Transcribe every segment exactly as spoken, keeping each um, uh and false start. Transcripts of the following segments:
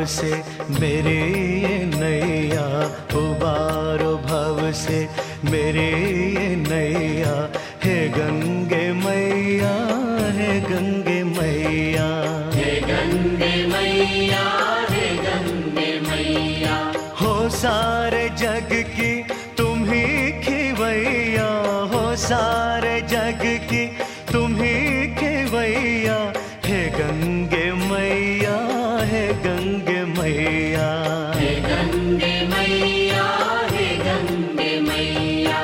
से मेरे ये नैया, उबारो भव से मेरे ये नैया। हे गंगे मैया, हे गंगे मैया, हे गंगे मैया, हे गंगे मैया। हो सारे जग की तुम ही खिवैया, हो सारे जग की तुम ही खिवैया। हे गंगे मैया, हे गंगे मैया, हे गंगे मैया, हे गंगे मैया।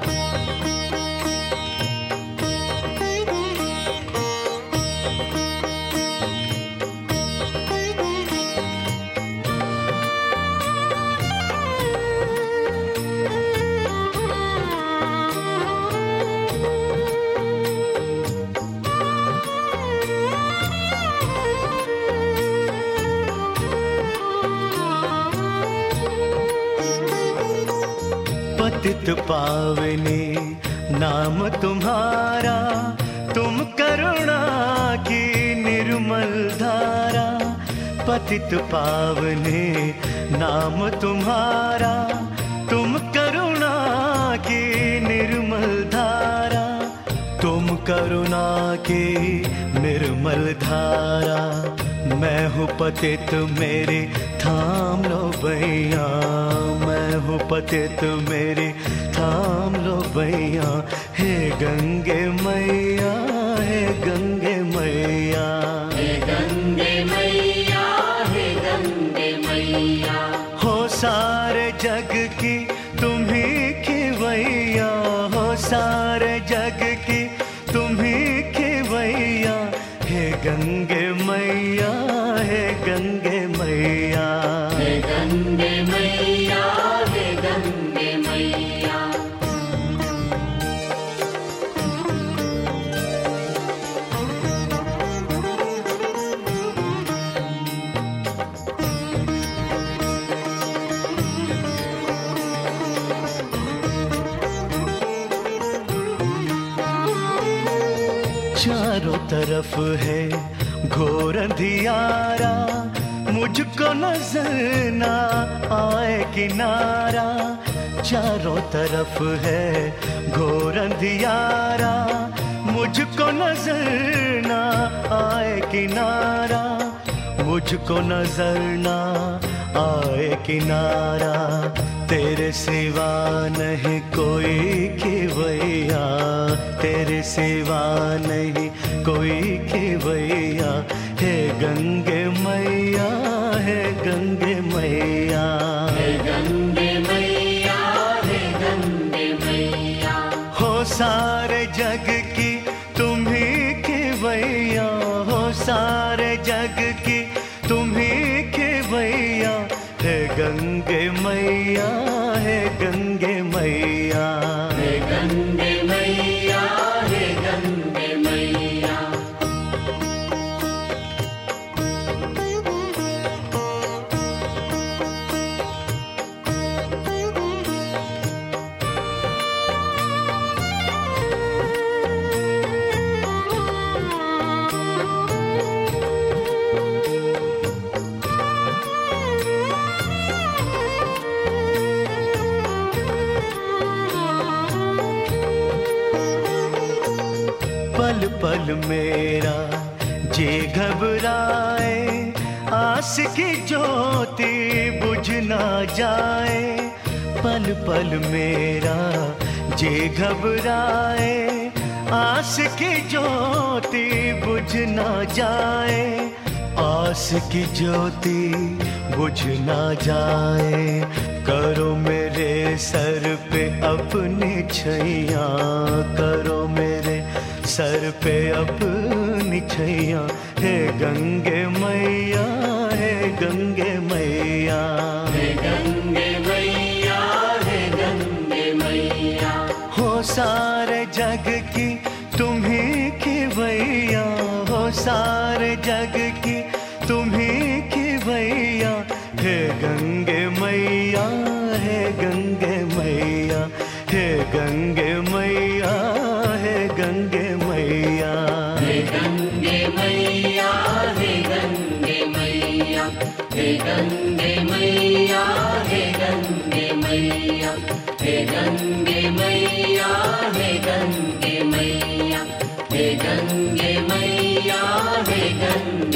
पतित पावनी नाम तुम्हारा, तुम करुणा की निर्मल धारा। पतित पावनी नाम तुम्हारा, तुम करुणा की निर्मल धारा। तुम करुणा की निर्मल धारा। मैं हूँ पतित मेरे थाम लो भैया, मैं हूँ पतित मेरे थाम लो भैया। हे गंगे मैया, हे गंगे मैया, हे गंगे मैया, हे गंगे मैया। हो सारे जग की तुम ही खिवैया, हो सारे जग की तुम ही खिवैया। हे गंगे मैया, हे गंगे मैया, हे गंगे मैया, हे गंगे मैया। चारों तरफ है घोर अंधियारा, मुझको नजर ना आए किनारा। चारों तरफ है घोर अंधियारा, मुझको नजर ना आए किनारा, मुझको नजर ना आए किनारा। तेरे सिवा नहीं कोई खिवैया, तेरे सिवा नहीं कोई खिवैया। हे गंगे मैया, हे गंगे मैया, हे गंगे मैया, हे गंगे मैया। हो सारे जग की तुम ही खिवैया, हो सारे जग की तुम ही खिवैया। हे गंगे मैया, हे गंगे मैया, हे गंगे मैया, हे गंगे मैया। पल पल मेरा जे घबराए, आस की ज्योति बुझ ना जाए। पल पल मेरा जे घबराए, आस की ज्योति बुझ ना जाए। आस की ज्योति बुझ ना जाए। करो मेरे सर पे अपनी छैया, करो मेरे सर पे अपनी छैया। हे गंगे मैया, हे गंगे मैया, हे गंगे मैया, हे गंगे मैया। हो सारे जग की तुम ही खिवैया, हो सारे जग की तुम ही खिवैया। हे गंगे मैया, हे गंगे मैया, हे गंगे मैया, हे गंगे मैया, हे गंगे मैया, हे गंगे मैया। हे गंगे मैया हे गंगे मैया हे गंगे मैया हे गंगे मैया हे गंगे मैया हे गंगे